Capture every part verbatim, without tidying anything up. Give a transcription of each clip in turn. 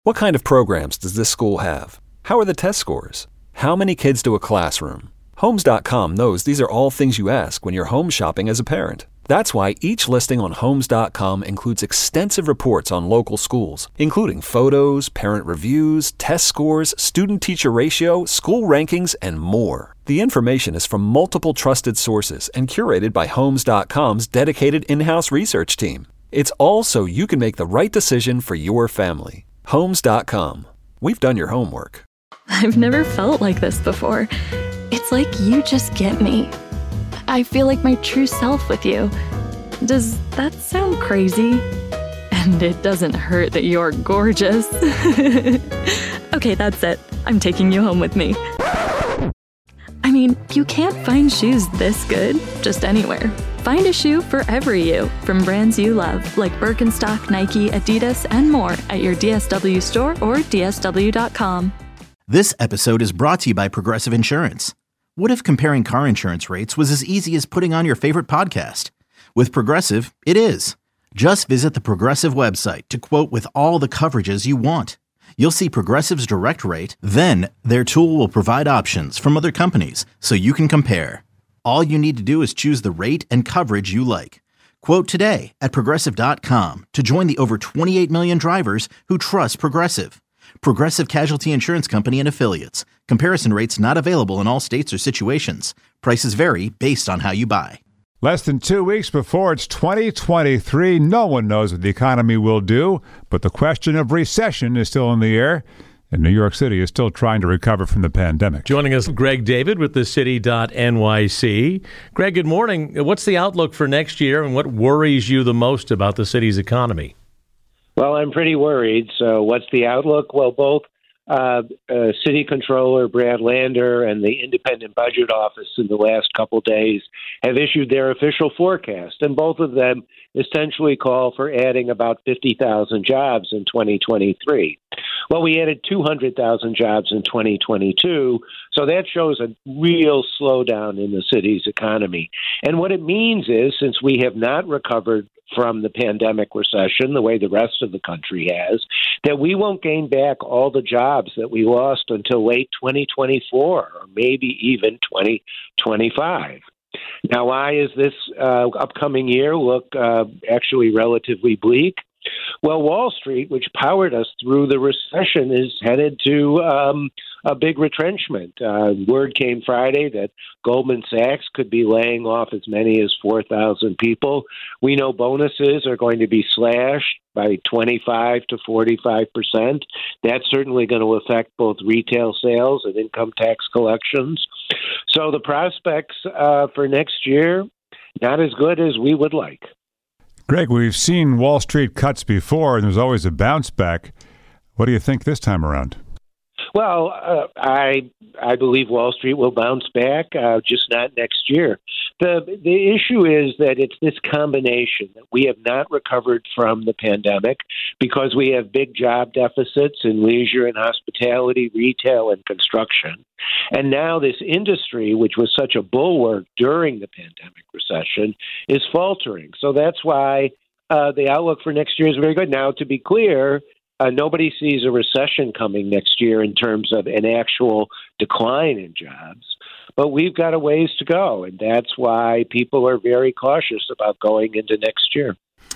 What kind of programs does this school have? How are the test scores? How many kids do a classroom? Homes dot com knows these are all things you ask when you're home shopping as a parent. That's why each listing on Homes dot com includes extensive reports on local schools, including photos, parent reviews, test scores, student-teacher ratio, school rankings, and more. The information is from multiple trusted sources and curated by Homes dot com's dedicated in-house research team. It's all so you can make the right decision for your family. Homes dot com. We've done your homework. I've never felt like this before. It's like you just get me. I feel like my true self with you. Does that sound crazy? And it doesn't hurt that you're gorgeous. Okay, that's it. I'm taking you home with me. I mean, you can't find shoes this good just anywhere. Find a shoe for every you from brands you love, like Birkenstock, Nike, Adidas, and more at your D S W store or D S W dot com. This episode is brought to you by Progressive Insurance. What if comparing car insurance rates was as easy as putting on your favorite podcast? With Progressive, it is. Just visit the Progressive website to quote with all the coverages you want. You'll see Progressive's direct rate, then their tool will provide options from other companies so you can compare. All you need to do is choose the rate and coverage you like. Quote today at Progressive dot com to join the over twenty-eight million drivers who trust Progressive. Progressive Casualty Insurance Company and Affiliates. Comparison rates not available in all states or situations. Prices vary based on how you buy. Less than two weeks before it's twenty twenty-three, no one knows what the economy will do, but the question of recession is still in the air, and New York City is still trying to recover from the pandemic. Joining us, Greg David with the city dot N Y C. Greg, good morning. What's the outlook for next year, and what worries you the most about the city's economy? Well, I'm pretty worried. So what's the outlook? Well, both uh, uh, City Controller Brad Lander and the Independent Budget Office in the last couple days have issued their official forecast, and both of them essentially call for adding about fifty thousand jobs in twenty twenty-three. Well, we added two hundred thousand jobs in twenty twenty-two, so that shows a real slowdown in the city's economy. And what it means is, since we have not recovered from the pandemic recession the way the rest of the country has, that we won't gain back all the jobs that we lost until late twenty twenty-four or maybe even twenty twenty-five. Now, why is this uh, upcoming year look uh, actually relatively bleak? Well, Wall Street, which powered us through the recession, is headed to um, a big retrenchment. Uh, word came Friday that Goldman Sachs could be laying off as many as four thousand people. We know bonuses are going to be slashed by twenty-five to forty-five percent. That's certainly going to affect both retail sales and income tax collections. So the prospects uh, for next year, not as good as we would like. Greg, we've seen Wall Street cuts before, and there's always a bounce back. What do you think this time around? Well, uh, I I believe Wall Street will bounce back, uh, just not next year. The the issue is that it's this combination that we have not recovered from the pandemic because we have big job deficits in leisure and hospitality, retail, and construction. And now this industry, which was such a bulwark during the pandemic recession, is faltering. So that's why uh, the outlook for next year is very good. Now, to be clear, Uh, nobody sees a recession coming next year in terms of an actual decline in jobs, but we've got a ways to go, and that's why people are very cautious about going into next year.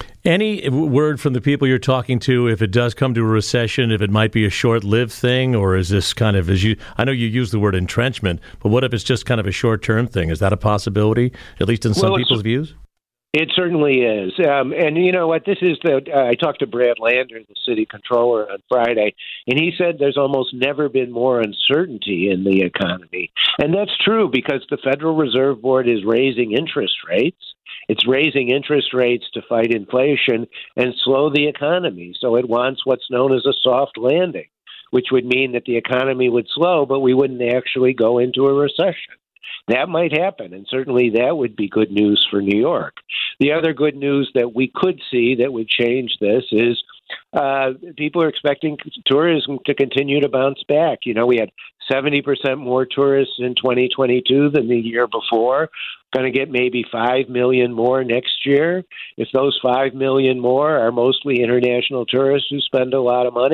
Any word from the people you're talking to, if it does come to a recession, if it might be a short-lived thing, or is this kind of, as you, I know you use the word entrenchment, but what if it's just kind of a short-term thing? Is that a possibility, at least in some well, people's views? It certainly is. Um, and you know what? This is the, uh, I talked to Brad Lander, the city controller, on Friday, and he said there's almost never been more uncertainty in the economy. And that's true because the Federal Reserve Board is raising interest rates. It's raising interest rates to fight inflation and slow the economy. So it wants what's known as a soft landing, which would mean that the economy would slow, but we wouldn't actually go into a recession. That might happen, and certainly that would be good news for New York. The other good news that we could see that would change this is uh, people are expecting tourism to continue to bounce back. You know, we had seventy percent more tourists in twenty twenty-two than the year before. Going to get maybe five million more next year. If those five million more are mostly international tourists who spend a lot of money,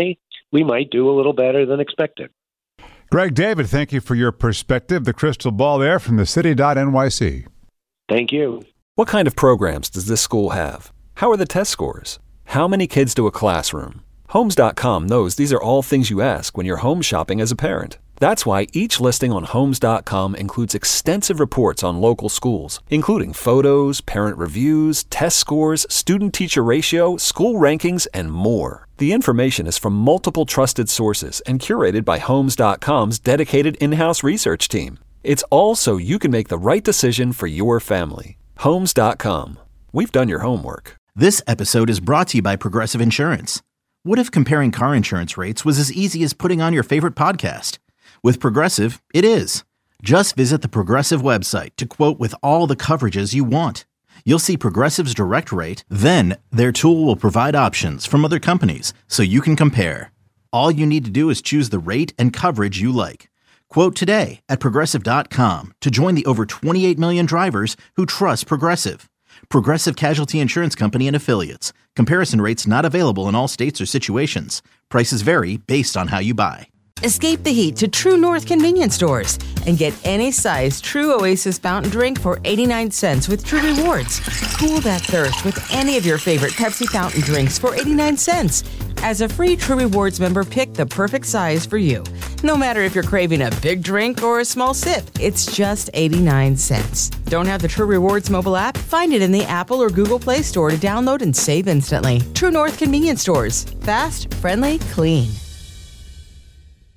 we might do a little better than expected. Greg David, thank you for your perspective. The crystal ball there from the city dot N Y C. Thank you. What kind of programs does this school have? How are the test scores? How many kids do a classroom? Homes dot com knows these are all things you ask when you're home shopping as a parent. That's why each listing on Homes dot com includes extensive reports on local schools, including photos, parent reviews, test scores, student-teacher ratio, school rankings, and more. The information is from multiple trusted sources and curated by Homes dot com's dedicated in-house research team. It's all so you can make the right decision for your family. Homes dot com. We've done your homework. This episode is brought to you by Progressive Insurance. What if comparing car insurance rates was as easy as putting on your favorite podcast? With Progressive, it is. Just visit the Progressive website to quote with all the coverages you want. You'll see Progressive's direct rate, then their tool will provide options from other companies so you can compare. All you need to do is choose the rate and coverage you like. Quote today at Progressive dot com to join the over twenty-eight million drivers who trust Progressive. Progressive Casualty Insurance Company and Affiliates. Comparison rates not available in all states or situations. Prices vary based on how you buy. Escape the heat to True North convenience stores and get any size True Oasis fountain drink for eighty-nine cents with True Rewards. Cool that thirst with any of your favorite Pepsi fountain drinks for eighty-nine cents. As a free True Rewards member, pick the perfect size for you. No matter if you're craving a big drink or a small sip, it's just eighty-nine cents. Don't have the True Rewards mobile app? Find it in the Apple or Google Play Store to download and save instantly. True North convenience stores. Fast, friendly, clean.